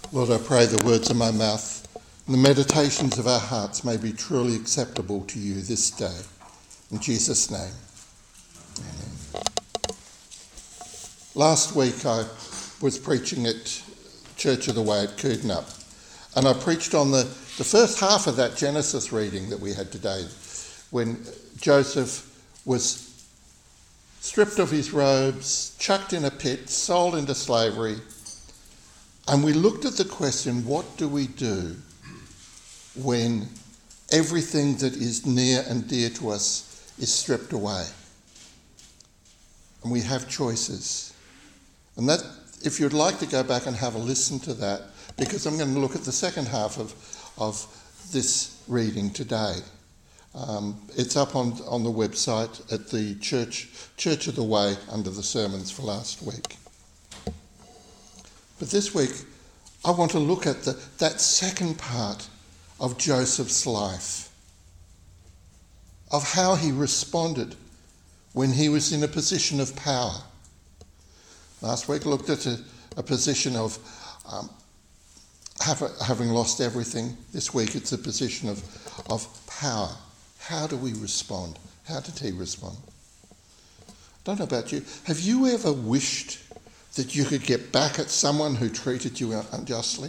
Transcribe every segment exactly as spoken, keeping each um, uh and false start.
Lord, I pray the words of my mouth and the meditations of our hearts may be truly acceptable to you this day. In Jesus' name, amen. Last week I was preaching at Church of the Way at Coodnup, and I preached on the, the first half of that Genesis reading that we had today, when Joseph was stripped of his robes, chucked in a pit, sold into slavery. And we looked at the question, what do we do when everything that is near and dear to us is stripped away? And we have choices. And that, if you'd like to go back and have a listen to that, because I'm going to look at the second half of, of this reading today. Um, it's up on, on the website at the Church, Church of the Way under the sermons for last week. But this week, I want to look at the, that second part of Joseph's life, of how he responded when he was in a position of power. Last week, I looked at a, a position of um, have, having lost everything. This week, it's a position of, of power. How do we respond? How did he respond? I don't know about you. Have you ever wished that you could get back at someone who treated you unjustly?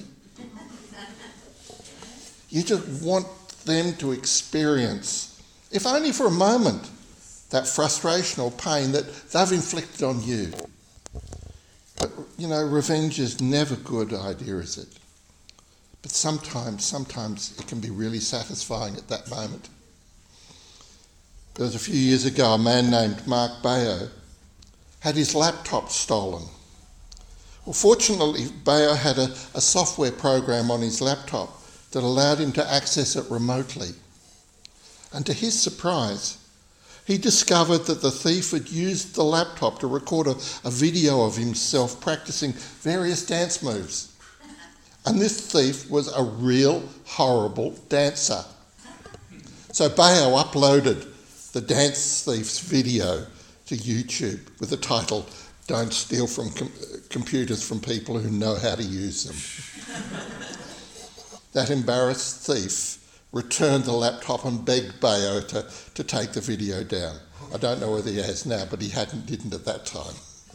You just want them to experience, if only for a moment, that frustration or pain that they've inflicted on you. But, you know, revenge is never a good idea, is it? But sometimes, sometimes it can be really satisfying at that moment. There was a few years ago, a man named Mark Bayo had his laptop stolen. Well, fortunately, Bayo had a, a software program on his laptop that allowed him to access it remotely. And to his surprise, he discovered that the thief had used the laptop to record a, a video of himself practicing various dance moves. And this thief was a real horrible dancer. So Bayo uploaded the dance thief's video to YouTube with the title, "Don't steal from com- computers from people who know how to use them." That embarrassed thief returned the laptop and begged Bayo to, to take the video down. I don't know whether he has now, but he hadn't, didn't at that time.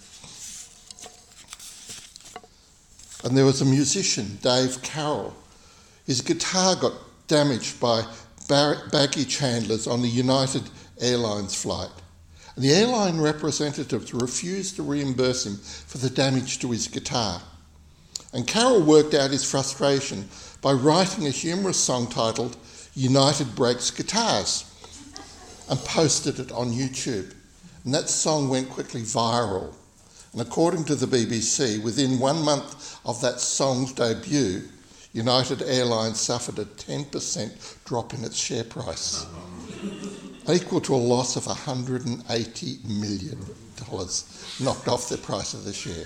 And there was a musician, Dave Carroll. His guitar got damaged by bar- baggage handlers on the United Airlines flight. And the airline representatives refused to reimburse him for the damage to his guitar. And Carroll worked out his frustration by writing a humorous song titled "United Breaks Guitars" and posted it on YouTube. And that song went quickly viral. And according to the B B C, within one month of that song's debut, United Airlines suffered a ten percent drop in its share price, equal to a loss of one hundred eighty million dollars, knocked off the price of the share.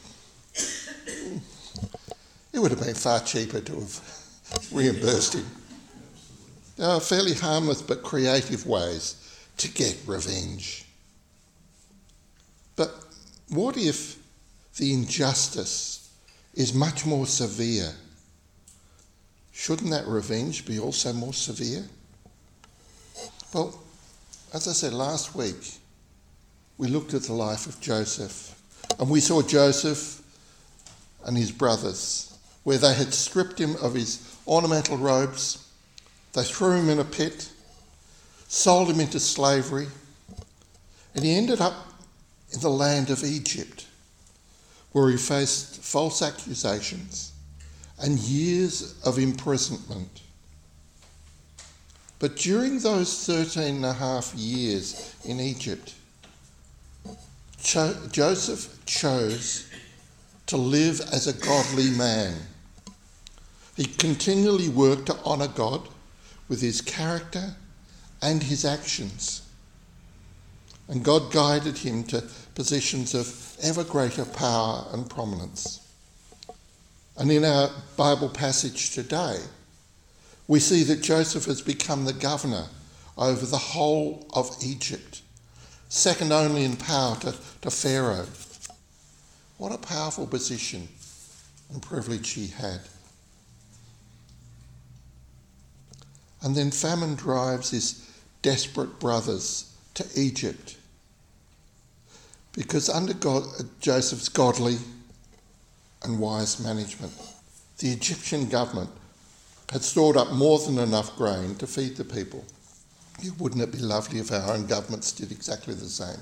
It would have been far cheaper to have reimbursed him. There are fairly harmless but creative ways to get revenge. But what if the injustice is much more severe? Shouldn't that revenge be also more severe? Well, as I said last week, we looked at the life of Joseph, and we saw Joseph and his brothers, where they had stripped him of his ornamental robes, they threw him in a pit, sold him into slavery, and he ended up in the land of Egypt, where he faced false accusations and years of imprisonment. But during those thirteen and a half years in Egypt, Cho- Joseph chose to live as a godly man. He continually worked to honour God with his character and his actions. And God guided him to positions of ever greater power and prominence. And in our Bible passage today, we see that Joseph has become the governor over the whole of Egypt, second only in power to, to Pharaoh. What a powerful position and privilege he had. And then famine drives his desperate brothers to Egypt, because under God, Joseph's godly and wise management, the Egyptian government had stored up more than enough grain to feed the people. Wouldn't it be lovely if our own governments did exactly the same?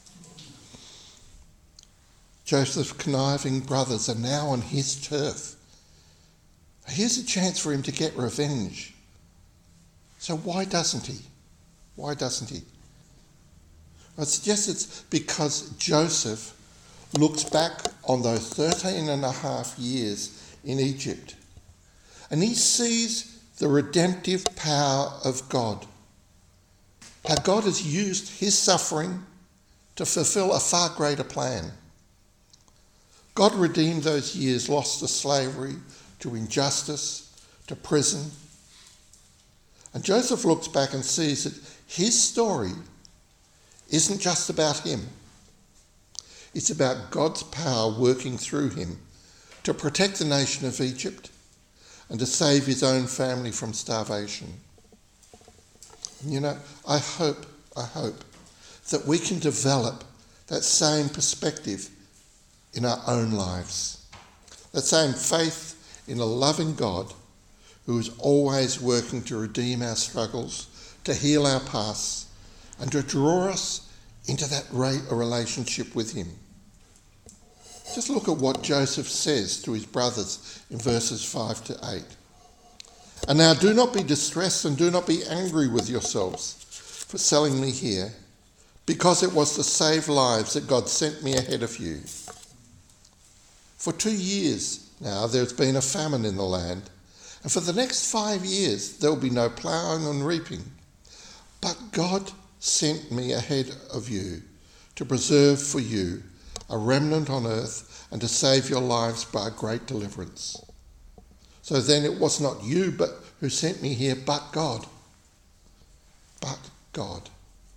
Joseph's conniving brothers are now on his turf. Here's a chance for him to get revenge. So why doesn't he? Why doesn't he? I suggest it's because Joseph looks back on those thirteen and a half years in Egypt, and he sees the redemptive power of God. How God has used his suffering to fulfill a far greater plan. God redeemed those years lost to slavery, to injustice, to prison. And Joseph looks back and sees that his story isn't just about him. It's about God's power working through him to protect the nation of Egypt and to save his own family from starvation. And you know, I hope, I hope that we can develop that same perspective in our own lives. That same faith in a loving God who is always working to redeem our struggles, to heal our pasts, and to draw us into that relationship with him. Just look at what Joseph says to his brothers in verses five to eight. And now do not be distressed and do not be angry with yourselves for selling me here, because it was to save lives that God sent me ahead of you. For two years now there's been a famine in the land, and for the next five years there will be no ploughing and reaping. But God sent me ahead of you to preserve for you a remnant on earth and to save your lives by a great deliverance. So then it was not you but who sent me here, but God. But God.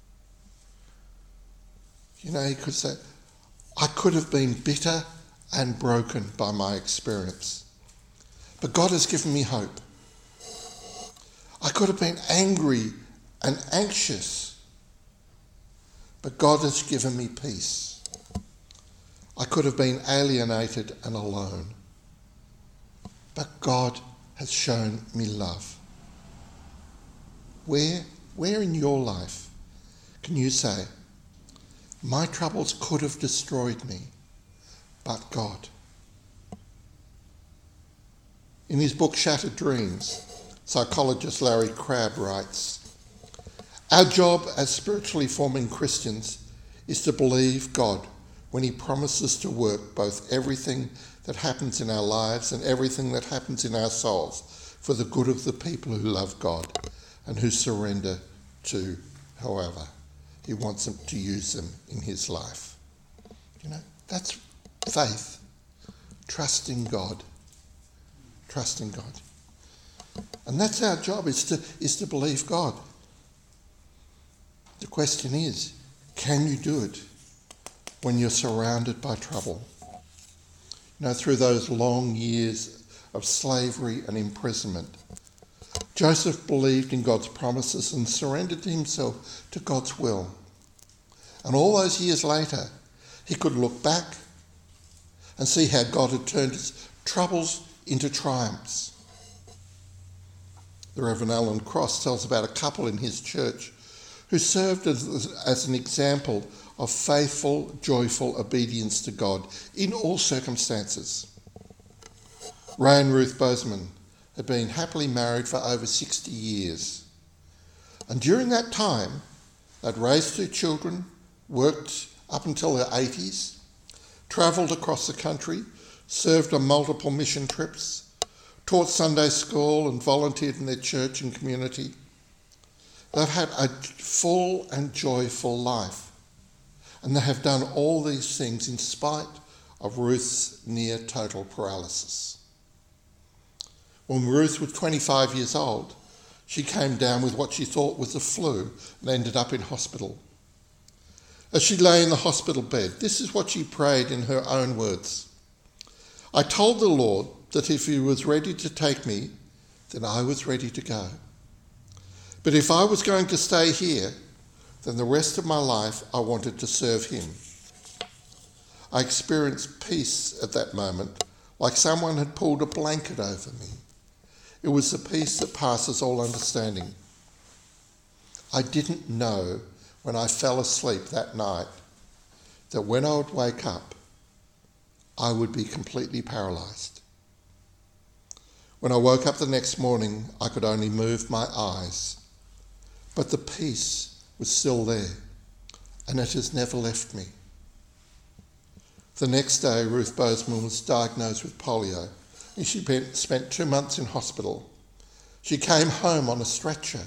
You know, he could say, I could have been bitter and broken by my experience, but God has given me hope. I could have been angry and anxious, but God has given me peace. I could have been alienated and alone, but God has shown me love. Where, where in your life can you say, my troubles could have destroyed me, but God? In his book Shattered Dreams, psychologist Larry Crabb writes, our job as spiritually forming Christians is to believe God when he promises to work both everything that happens in our lives and everything that happens in our souls for the good of the people who love God and who surrender to however he wants them to use them in his life. You know, that's faith. Trusting God. Trusting God. And that's our job, is to, is to believe God. The question is, can you do it when you're surrounded by trouble? You know, through those long years of slavery and imprisonment, Joseph believed in God's promises and surrendered himself to God's will. And all those years later, he could look back and see how God had turned his troubles into triumphs. The Reverend Alan Cross tells about a couple in his church who served as, as an example of faithful, joyful obedience to God in all circumstances. Ray and Ruth Bozeman had been happily married for over sixty years. And during that time, they'd raised two children, worked up until their eighties, travelled across the country, served on multiple mission trips, taught Sunday school and volunteered in their church and community. They've had a full and joyful life, and they have done all these things in spite of Ruth's near total paralysis. When Ruth was twenty-five years old, she came down with what she thought was the flu and ended up in hospital. As she lay in the hospital bed, this is what she prayed in her own words. I told the Lord that if he was ready to take me, then I was ready to go. But if I was going to stay here, then the rest of my life I wanted to serve him. I experienced peace at that moment, like someone had pulled a blanket over me. It was the peace that passes all understanding. I didn't know when I fell asleep that night that when I would wake up, I would be completely paralysed. When I woke up the next morning, I could only move my eyes, but the peace was still there, and it has never left me. The next day, Ruth Bozeman was diagnosed with polio, and she spent two months in hospital. She came home on a stretcher.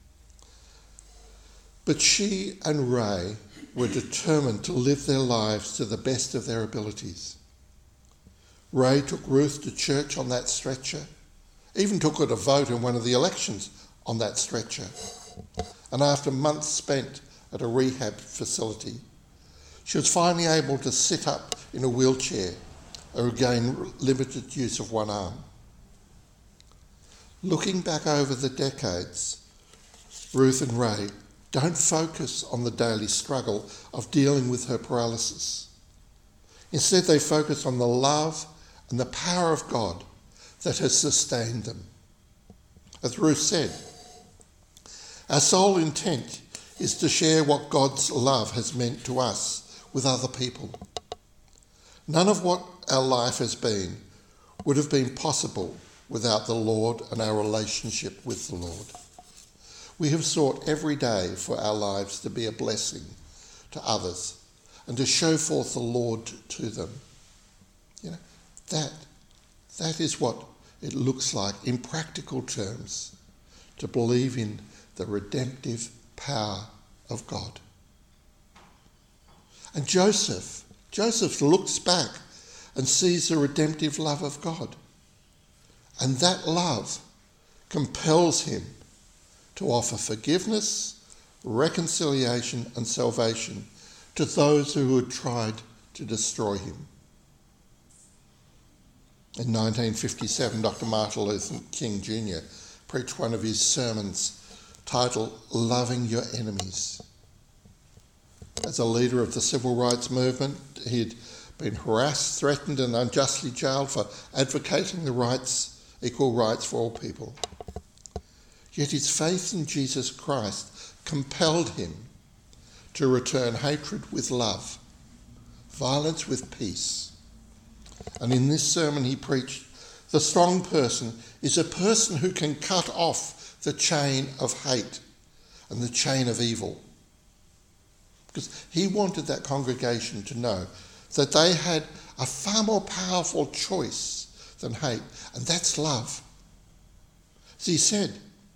But she and Ray were determined to live their lives to the best of their abilities. Ray took Ruth to church on that stretcher, even took her to vote in one of the elections on that stretcher. And after months spent at a rehab facility, she was finally able to sit up in a wheelchair or regain limited use of one arm. Looking back over the decades, Ruth and Ray don't focus on the daily struggle of dealing with her paralysis. Instead, they focus on the love and the power of God that has sustained them. As Ruth said, our sole intent is to share what God's love has meant to us with other people. None of what our life has been would have been possible without the Lord and our relationship with the Lord. We have sought every day for our lives to be a blessing to others and to show forth the Lord to them. You know, that, that is what it looks like in practical terms to believe in the redemptive power of God. And Joseph, Joseph looks back and sees the redemptive love of God. And that love compels him to offer forgiveness, reconciliation and salvation to those who had tried to destroy him. In nineteen fifty-seven, Doctor Martin Luther King Junior preached one of his sermons titled Loving Your Enemies. As a leader of the civil rights movement, he had been harassed, threatened and unjustly jailed for advocating the rights, equal rights for all people. Yet his faith in Jesus Christ compelled him to return hatred with love, violence with peace. And in this sermon he preached, the strong person is a person who can cut off the chain of hate and the chain of evil. Because he wanted that congregation to know that they had a far more powerful choice than hate, and that's love. As he said,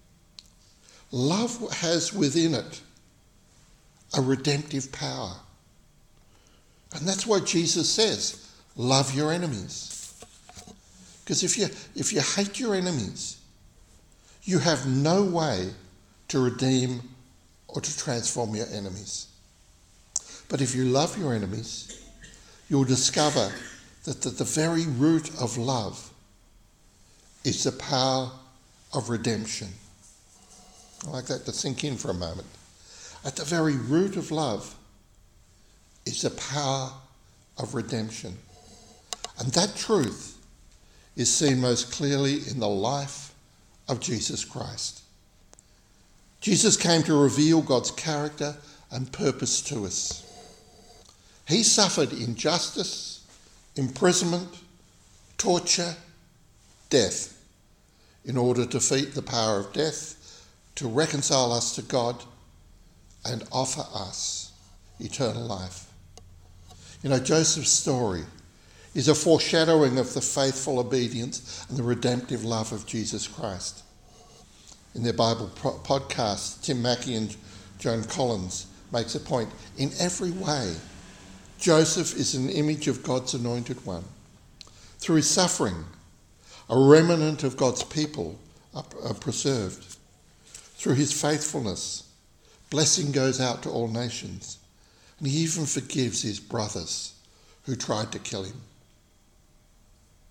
love has within it a redemptive power. And that's why Jesus says, love your enemies. Because if you, if you hate your enemies, you have no way to redeem or to transform your enemies. But if you love your enemies, you'll discover that the, the very root of love is the power of redemption. I like that to sink in for a moment. At the very root of love is the power of redemption. And that truth is seen most clearly in the life of Jesus Christ. Jesus came to reveal God's character and purpose to us. He suffered injustice, imprisonment, torture, death, in order to defeat the power of death, to reconcile us to God and offer us eternal life. You know, Joseph's story is a foreshadowing of the faithful obedience and the redemptive love of Jesus Christ. In their Bible pro- podcast, Tim Mackey and Joan Collins makes a point. In every way, Joseph is an image of God's anointed one. Through his suffering, a remnant of God's people are, are preserved. Through his faithfulness, blessing goes out to all nations, and he even forgives his brothers who tried to kill him.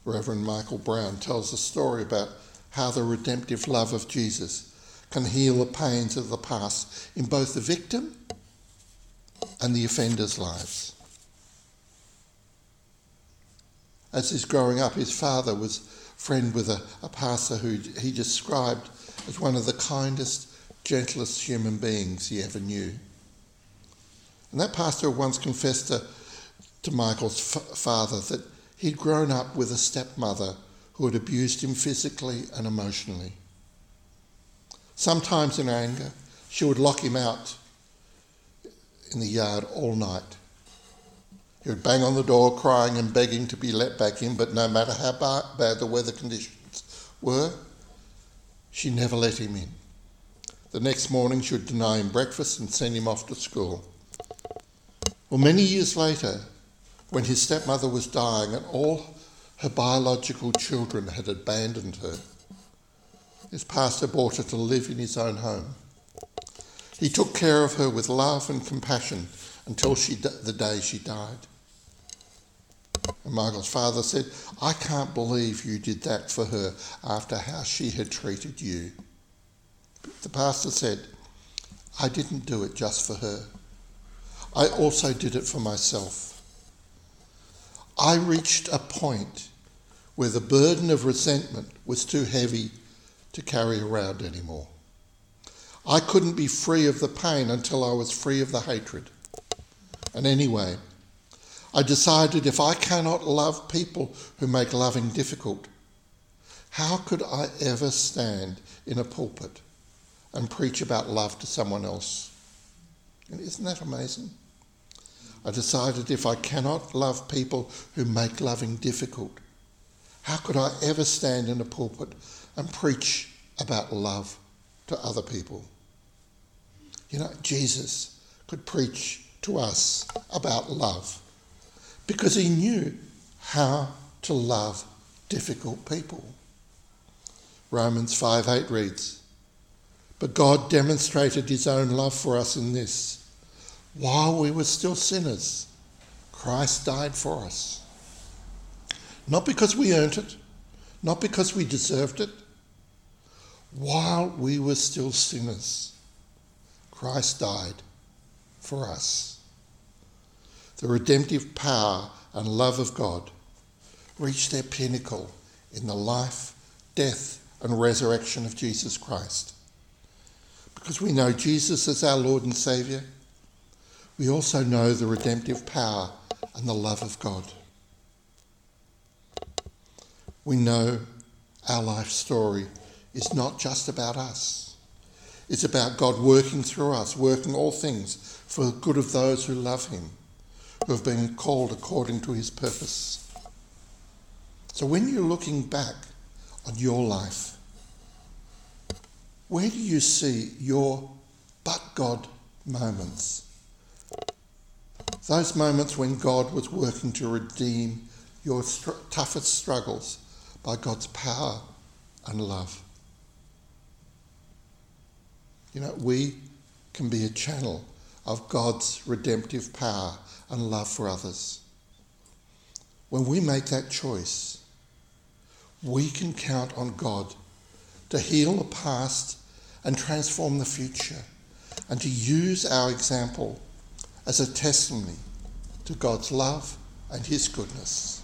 Reverend Michael Brown, tells a story about how the redemptive love of Jesus can heal the pains of the past in both the victim and the offender's lives. As he's growing up, his father was friend with a, a pastor who he described as one of the kindest, gentlest human beings he ever knew. And that pastor once confessed to, to Michael's f- father that he'd grown up with a stepmother who had abused him physically and emotionally. Sometimes in anger, she would lock him out in the yard all night. He would bang on the door crying and begging to be let back in, but no matter how bad the weather conditions were, she never let him in. The next morning she would deny him breakfast and send him off to school. Well, many years later, when his stepmother was dying and all her biological children had abandoned her, his pastor brought her to live in his own home. He took care of her with love and compassion until she, the day she died. And Michael's father said, "I can't believe you did that for her after how she had treated you." The pastor said, "I didn't do it just for her. I also did it for myself. I reached a point where the burden of resentment was too heavy to carry around anymore. I couldn't be free of the pain until I was free of the hatred. And anyway, I decided if I cannot love people who make loving difficult, how could I ever stand in a pulpit and preach about love to someone else?" And isn't that amazing? I decided if I cannot love people who make loving difficult, how could I ever stand in a pulpit and preach about love to other people? You know, Jesus could preach to us about love because he knew how to love difficult people. Romans five eight reads, "But God demonstrated his own love for us in this: while we were still sinners, Christ died for us. Not because we earned it, not because we deserved it. While we were still sinners, Christ died for us." The redemptive power and love of God reached their pinnacle in the life, death, and resurrection of Jesus Christ. Because we know Jesus as our Lord and Saviour, we also know the redemptive power and the love of God. We know our life story is not just about us. It's about God working through us, working all things for the good of those who love him, who have been called according to his purpose. So when you're looking back on your life, where do you see your but God moments? Those moments when God was working to redeem your str- toughest struggles by God's power and love. You know, we can be a channel of God's redemptive power and love for others. When we make that choice, we can count on God to heal the past and transform the future, and to use our example as a testimony to God's love and his goodness.